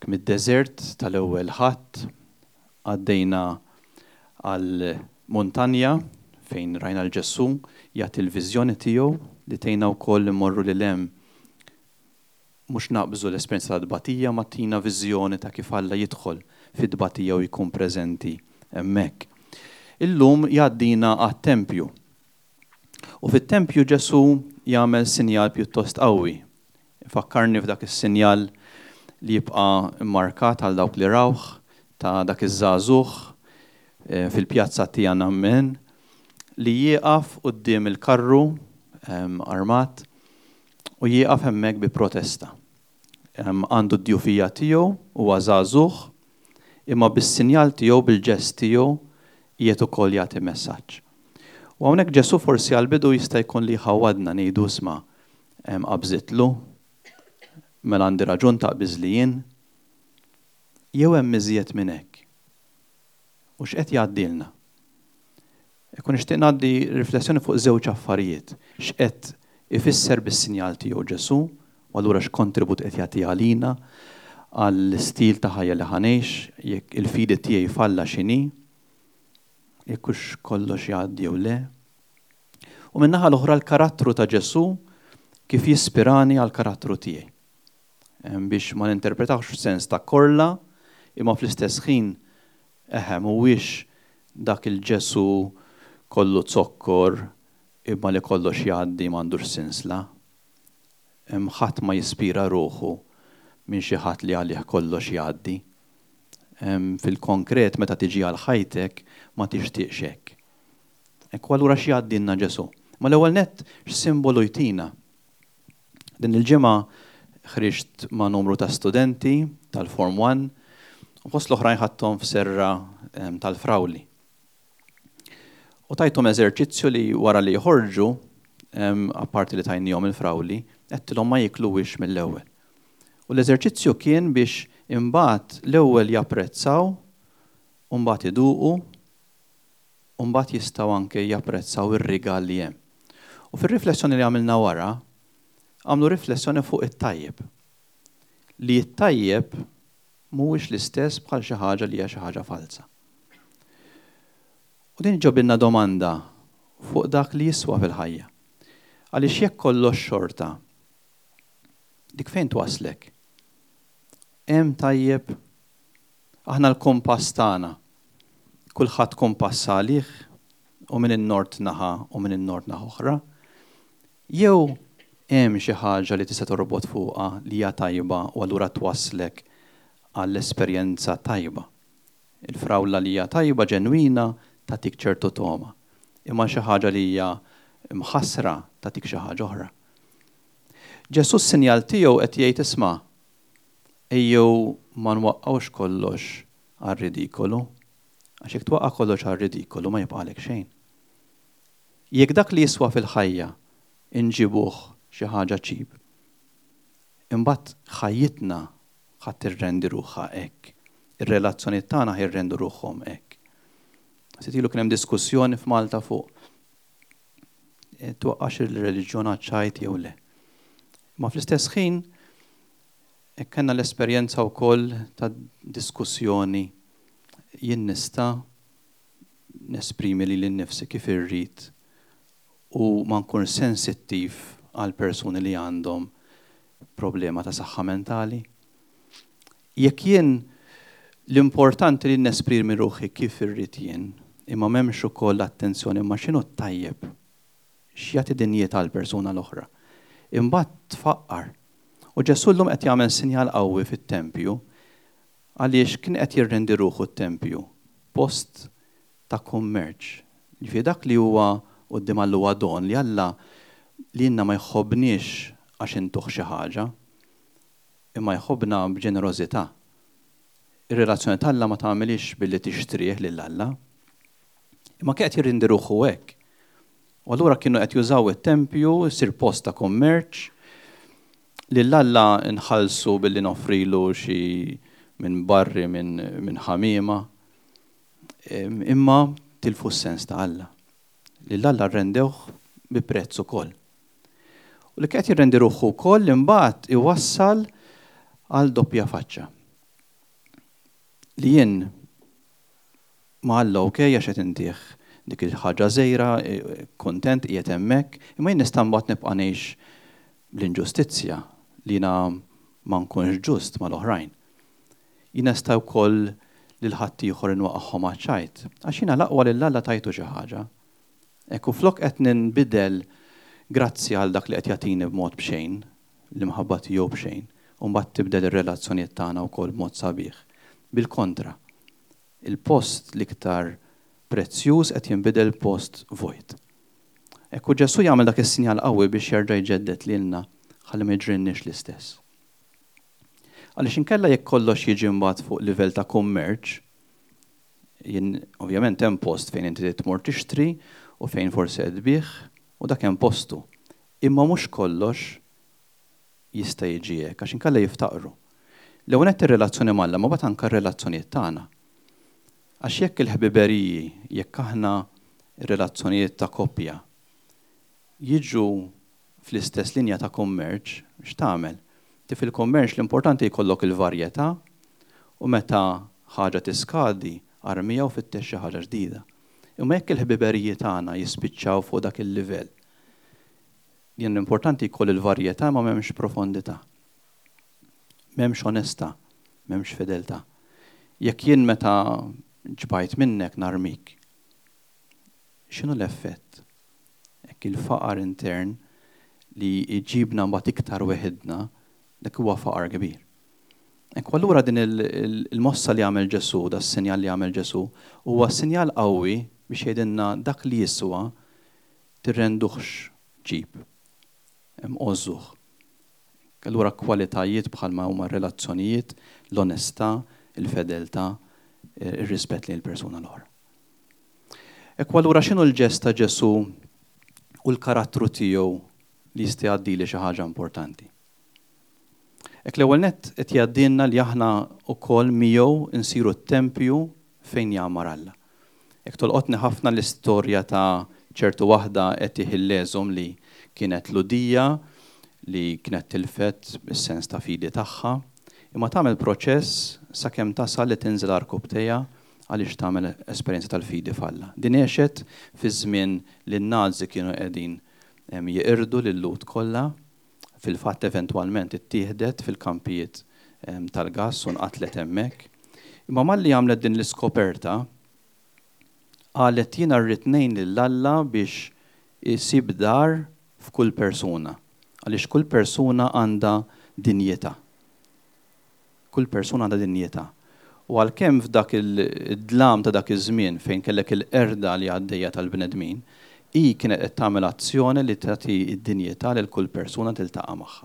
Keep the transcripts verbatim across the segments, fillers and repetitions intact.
mid-desert tal-ewwel ħadd, għaddejna għal montanja fejn rajna l-Ġesu jagħti l-viżjoni tiegħu li tgħinna wkoll immorru lil hemm mhux naqbżu l-esperjenza ta' dbatija ma tina viżjoni ta' kif Alla jidħol fid-dbatija u jkun preżenti hemmhekk. Illum jgħaddina għat-tempju. U fit-tempju Ġesu jagħmel sinjal pjuttost qawwi. Fakkarni f'dak is-sinjal li jibqa' immarkat għal dawk li rawh ta' dak iż-żagħżugħ fil-pjazza tiegħna minn li jieqaf quddiem il-karru armat u jieqaf hemmhekk bi protesta. Għandu d-djufija tiegħu huwa żagħżugħ imma bis-sinjal tiegħu bil-ġest tiegħu qiegħed ukoll jagħti messaġġ. U hawnhekk Ġesu forsi għall-bidu jista' jkun li ħawadna ngħidu isma' qabżitlu mela għandi raġun taqbiż li jien jew hemm iżjed minn hekk. U x'qed jgħaddilna? Ikun nixtieq ngħaddi riflessjoni fuq żewġ affarijiet. X'qed ifisser bis-sinjal tiegħu Ġesu u allura x'kontribut qed jagħti għalina għall-istil ta' ħajja li ħanejx jekk il-fidi tiegħi falla x'inhi, jekk hux kollox jgħaddi jew le. U min-naħa l-oħra l-karattru ta' Ġesu kif jispirani għall-karattru tiegħi. Biex ma ninterpretawx f'sens ta' korla, imma fl-istess ħin eħe mhuwiex dak il-Ġesu kollu zokkor imma li kollox jgħaddi m'għandux sinsla. Ħadd ma jispira ruħu minn xi ħadd li għalih kollox jgħaddi. Fil-konkret meta tiġi għal ħajtek ma tixtieqx hekk. Ekk allura x'jgħaddilna Ġesu. Ma l-ewwel nett x'simbolu jtina. Din il-ġimgħa ħriġt ma' numru ta' studenti tal-Form one u fost l-oħrajn ħadthom f'serra tal-Frawli. U tajthom eżerċizzju li wara li jħorġu, apparti li tajnihom il-Frawli, qedtilhom ma jiklux mill-ewwel. U l-eżerċizzju kien biex imbagħad l-ewwel japprezzaw u mbagħad iduqu u mbagħad jistgħu anke japprezzaw ir-rigal li hemm. U fir-riflessjoni li għamilna wara, għamlu riflessjoni fuq it-tajjeb. Li t-tajjeb mhuwiex l-istess bħal xi ħaġa li hija xi ħaġa falsa. U din ġobilna domanda fuq dak li jiswa fil-ħajja. Għaliex jekk kollox xorta, dik fejn twaslek? Hemm tajjeb, aħna l-kompass tagħna, kulħadd kompass għalih u minn in-nord naħa u minn in-nord naħa oħra, jew hemm xi ħaġa li tista' torbot fuqha li hija tajba u allura twasslek għall-esperjenza tajba. Il-frawla li hija tajba ġenwina tagħtik ċertu toma, imma xi ħaġa li hija mħassra tagħtik xi ħaġa oħra. Ġesu s-sinjal tiegħu qed jgħid isma' ejjew ma nwaqqgħux kollox għar-ridikolu, għax jekk twaqqa' kollox għar-ridikolu ma jibqalek xejn. Jekk dak li jiswa fil-ħajja inġibuh xi ħaġa ċib, imbagħad ħajjitna ħadd tirrendi ruħha hekk. Ir-relazzjonijiet tagħna ħirrendu ruħhom hekk. Sitilu kien hemm diskussjoni f'Malta fuq twaqqax il-reliġjon għaċ-ċajt jew le. Ma fl-istess ħin kellna l-esperjenza wkoll ta' diskussjoni jien nista' nesprimi li l-nifsi kif irrid u ma nkun sensittiv għal persuni li għandhom problema ta' saħħa mentali. Jekk jien l-importanti li nesprimi ruħi kif irrid jien, imma m'hemmx ukoll attenzjoni ma x'inhu tajjeb, x'jagħti dinjiet għall persuna l-oħra. Imbagħad tfaqqar. U Ġesu llum qed jagħmel sinjal qawwi fit-tempju għaliex kien qed jirrendi ruħu t-tempju post ta' kummerċ. Li dak li huwa quddiem Alla huwa don li Alla li jiena ma jħobbniex għax intuħ xi ħaġa, imma jħobbna b'ġenerożità. Ir-relazzjoni tal-Alla ma tagħmilix billi tixtrih lil Alla, imma kien qed jirrendi ruħu hekk. U allura kienu qed jużaw it-tempju jsir post ta' kummerċ li l-Alla nħallsu billi noffrilu xi minn barri minn min ħamiema, imma tilfu s-sens ta' Alla. Li l-Alla rrendewh bi prezz ukoll. U li qed jirrendi ruħu wkoll imbagħad iwassal għal doppja faċċa. li jien ma Alla okej għax qed intih dik il-ħaġa żejra, kontent qiegħed hemmhekk, imma jien nista' mbagħad nibqa' ngħix bl-inġustizzja li jiena ma nkunx ġust mal-oħrajn. Jien nista' wkoll lil ħadd ieħor inwaqgħhom għaċ-ċajt, għax jiena l-aqwa lil Alla tajtu xi ħaġa. Hekk u flok qed ninbidel grazzi għal dak li qed jagħtini b'mod b'xejn, l-imħabba tiegħu b'xejn, u mbagħad tibdel ir-relazzjonijiet tagħna wkoll b'mod sabiħ. Bil-kontra, il-post l-iktar prezzjuż qed jinbidel post vojt. Hekk u Ġesu jagħmel dak is-sinjal qawwi biex jerġa' jġeddet lilna ħalli ma jġrinnix l-istess. Għaliex inkella jekk kollox jiġi mbagħad fuq livell ta' kummerċ, jien ovvjament hemm post fejn inti tmur tixtri u fejn forsi qed tbih u dak hemm postu. Imma mhux kollox jista' jiġi hekk għax inkella jiftaqru. L-ewwel qed ir-relazzjoni mal-Alla ma bagħad anke r-relazzjonijiet tagħna. Għax jekk il-ħbiberiji, jekk aħna r-relazzjonijiet ta' koppja jiġu fl-istess linja ta' kummerċ, x'tagħmel? Ti fil-kummerċ l-importanti jkollok il-varjetà u meta ħaġa tiskadi armija u fittex xi ħaġa ġdida. Imma jekk il-ħbiberiji tagħna jispiċċaw fuq dak il-livell, jien l-importanti jkoll il-varjetà ma m'hemmx profondità. M'hemmx onestà, m'hemmx fideltà. Jekk jien meta ġbajt minnek narmik, x'inhu l-effett? Hekk il-faqar intern li jġibna mbagħad iktar weħidna, dak huwa faqar kbir. Hekk allura din il-mossa li għamel Ġesu, da s-sinjal li għamel Ġesu, huwa sinjal qawwi biex jgħidilna dak li jiswa tirrenduhx ġib. Hemm ożżuh. Allura kwalitajiet bħalma huma relazzjonijiet, l-onestà, il-fedeltà, ir-rispett lejn il-persuna l-oħra. Hekk allura x'inhu l-ġest ta' Ġesu u l-karattru tiegħu li jista' jgħaddili xi ħaġa importanti. Hekk l-ewwel nett qed jgħaddilna li aħna wkoll miegħu insiru t-tempju fejn jagħmar Alla. Hekk tolqotni ħafna l-istorja ta' ċertu waħda qed iħilleżhom li kienet ludija li kienet tilfet is-sens ta' fidi tagħha, imma tagħmel proċess sakemm tasal li tinżel arkub tejha għaliex tagħmel esperjenza tal-fidi falla. Din għexet fi żmien li n-Nazi kienu qegħdin jiqirdu lil-Lut kollha, fil-fatt eventwalment ittieħdet fil-kampijiet tal-gass u nqatlet hemmhekk. Imma malli għamlet din l-iskoperta qalet jiena rrid ngħin lill-Alla biex isib dar f'kull persuna. Għaliex kull persuna għandha dinjità. Kull persuna għandha dinjità. U għalkemm f'dak il-dlam ta' dak iż-żmien fejn kellek il-qerda li għaddejja tal-bnedmin, hi kienet qed tagħmel azzjoni li tagħti d-dinjità lil kull persuna tiltaqa' magħha.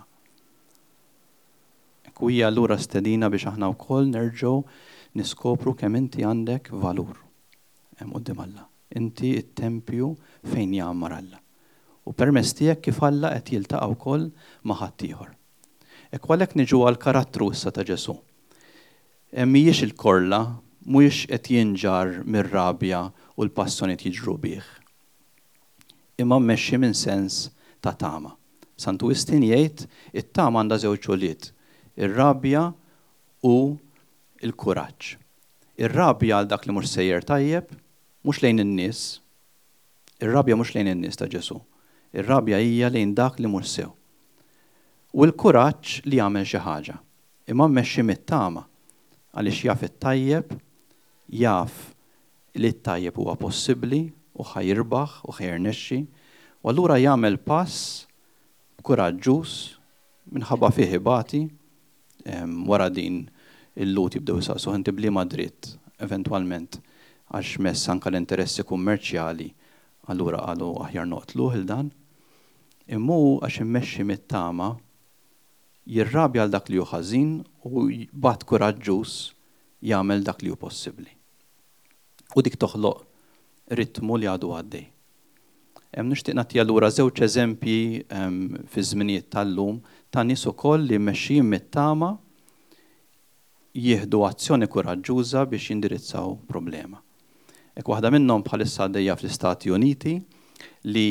U hija allura stedina biex aħna wkoll nerġgħu niskopru kemm inti għandek valur hemm quddiem Alla. Inti t-tempju fejn jagħmar Alla. U permezz tiegħek kif Alla qed jiltaqa' wkoll ma' ħadd ieħor. Hekk għalhekk niġu għall-karattru issa ta' Ġesu. Mhijiex il-korla, mhuwiex qed jinġar mir-rabja u l-passjonijiet jiġru bih. Imma mmexxi minn sens ta' tama. Santu Wistin jgħid it-tama għandha żewġ ġoliet, ir-rabja u l-kuraġġ. Ir-rabja għal dak li mhux sejjer tajjeb, mhux lejn in-nies. Ir-rabja mhux lejn in-nies ta' Ġesu. Ir-rabja hija lejn dak li mhux sew. U l-kuraġġ li jagħmel xi ħaġa. Imma mmexxi mit-tama għaliex jaf it-tajjeb, jaf li t-tajjeb huwa possibbli u ħajirbaħ u ħajrnexxi, u allura jagħmel pass kuraġġuż minħabba fih ibati wara din il-Lut jibdew isaqsu inti bliema dritt eventwalment għax mess anke l-interessi kummerċjali allura qalu aħjar noqtluh il dan. Immu għax immexxi mit-tama jirrabja għal dak li hu ħażin u bad kuraġġuż jagħmel dak li hu possibbli. U dik toħloq ritmu li għadu għaddej. Nixtieq nagħti allura żewġ eżempji fi żminijiet tal-lum ta' nies ukoll li mmexxijin mit-tama jieħdu azzjoni kuraġġuża biex jindirizzaw problema. Hekk waħda minnhom bħalissa għaddejja fl-Istati Uniti li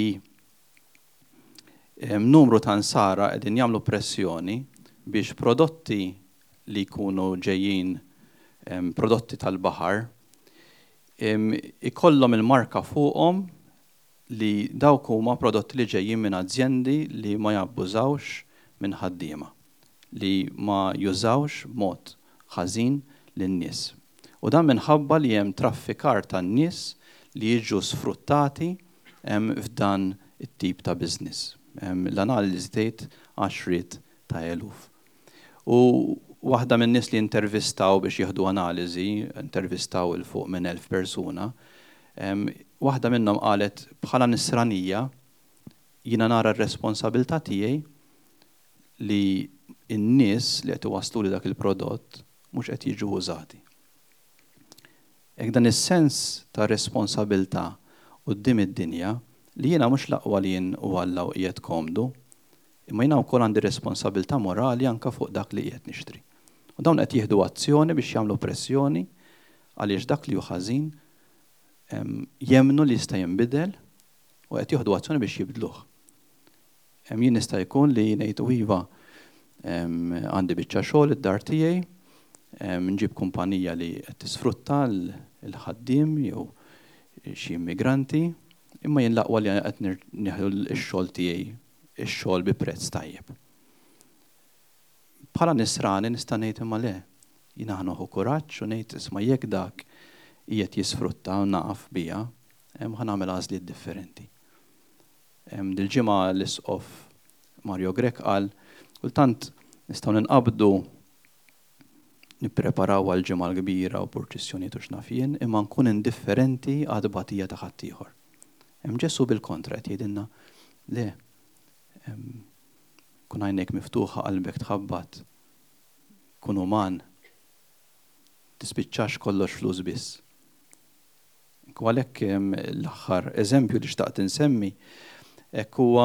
numru ta' nsara qegħdin jagħmlu pressjoni biex prodotti li jkunu ġejjin prodotti tal-baħar, ikollhom il-marka fuqhom li dawk huma prodotti li ġejjin minn azjendi li ma jabbużawx minn ħaddiema, li ma jużawx b'mod ħażin lin-nies. U dan minħabba li hemm traffikar tan-nies li jiġu sfruttati f'dan it-tip ta' business. L-analiżi tgħid għaxriet ta' eluf. U waħda minn nies li intervistaw biex jieħdu analiżi, intervistaw il fuq minn elf persuna, waħda minnhom qalet bħala nisranija jiena nara r-responsabilità tiegħi li n-nies li qed iwasslu li dak il-prodott mhux qed jiġu użati. Hekk dan is-sens ta' responsabilità quddiem id-dinja li jiena mhux l-aqwa li jien u Alla qiegħed komdu, imma jiena wkoll għandi responsabilità morali anke fuq dak li qiegħed nixtri. U dawn qed jieħdu azzjoni biex jagħmlu pressjoni għaliex dak li hu ħażin jemnu li jista' jinbidel u qed jieħdu azzjoni biex jibdluh. Jien nista' jkun li ngħidu iva għandi biċċa xogħol id-dar tiegħi, nġib kumpanija li qed tisfrutta l-ħaddiem jew xi immigranti, imma jien l-aqwa li qed nieħdu x-xogħol tiegħi, ix-xogħol bi prezz tajjeb. Bħala nisrani nista' ngħid imma le, jiena ħanoħu kuraġġ u ngħid isma' jekk dak qiegħed jisfrutta u naqaf biha, hemm ħanagħmel għażliet differenti. Dil-ġimgħa l-isqof Mario Grech qal kultant nistgħu ninqabdu nippreparaw għal ġimgħa l-kbira u purċissjonijiet u x'naf jien, imma nkun indifferenti għad bagħtija ta' ħadd ieħor. Hemm Ġesu bil-kontra qed jgħidilna le, kun għajnek miftuħa qalbek tħabbat, kun uman, tispiċċax kollox flus biss. Għalhekk l-aħħar eżempju li xtaqt insemmi hekk huwa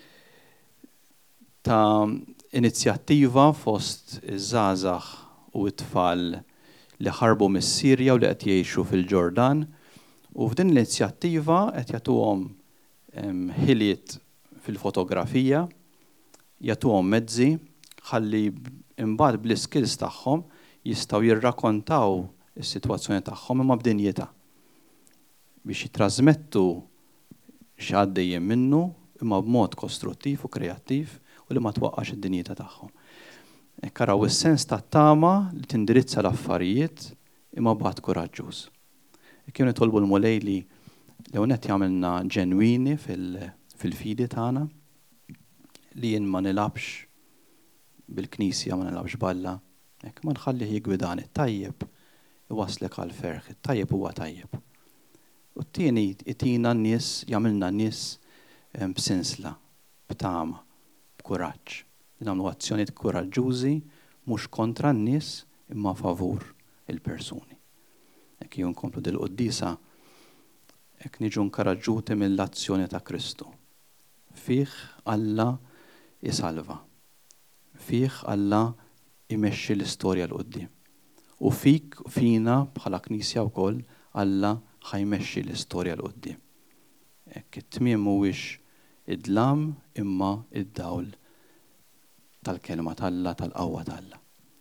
ta' inizjattiva fost iż-żgħażagħ u t-tfal li ħarbu mis-Sirja u li qed jgħixu fil-Ġordan. U f'din l-inizjattiva qed jagħtuhom ħiliet fil-fotografija, jagħtuhom mezzi ħalli imbagħad bl-iskills tagħhom jistgħu jirrakkontaw is-sitwazzjoni tagħhom imma b'dinjità biex jitrażmettu x'għaddejjin minnu imma b'mod kostruttiv u kreattiv u li ma twaqqax id-dinjità tagħhom. Hekk araw is-sens tat-tama li tindirizza l-affarijiet imma b'għad kuraġġuż. Kienu nitolbu l-mulej li l-ewnet jagħmilna ġenwini fil-fidi tagħna li jien ma nilabx bil-knisja ma nilabx balla, hekk ma nħallih jigwidani tajjeb iwaslek għal ferħ, tajjeb huwa tajjeb. U t-tieni itina n-nies jagħmilna n-nies b'sinsla, b'tama, b'kuraġġ. Nagħmlu azzjonijiet kuraġġużi mhux kontra n-nies imma favur il-persuni. Hekk jew nkomplu dil-qudiesa hekk niġu nkoraġġuti mill-azzjoni ta' Kristu. Fih Alla isalva. Fih Alla imexxi l-istorja l qudiem. U fik fina bħala Knisja wkoll Alla ħajmexxi l-istorja l qudiem. Hekk it-tmiem mhuwiex id-dlam imma id-dawl tal-kelma tal-Alla tal-qawwa tal-Alla.